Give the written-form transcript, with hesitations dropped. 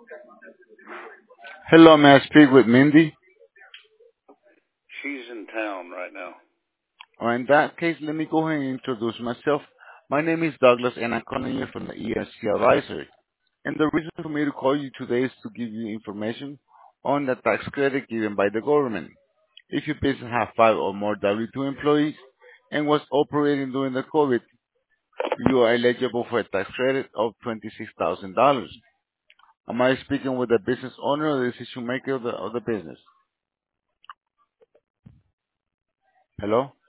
Hello, may I speak with Mindy? She's in town right now. Or in that case, let me go ahead and introduce myself. My name is Douglas, and I'm calling you from the ESC Advisory. And the reason for me to call you today is to give you information on the tax credit given by the government. If your business has 5 or more W-2 employees and was operating during the COVID, you are eligible for a tax credit of $26,000. Am I speaking with the business owner or the decision maker of the business? Hello?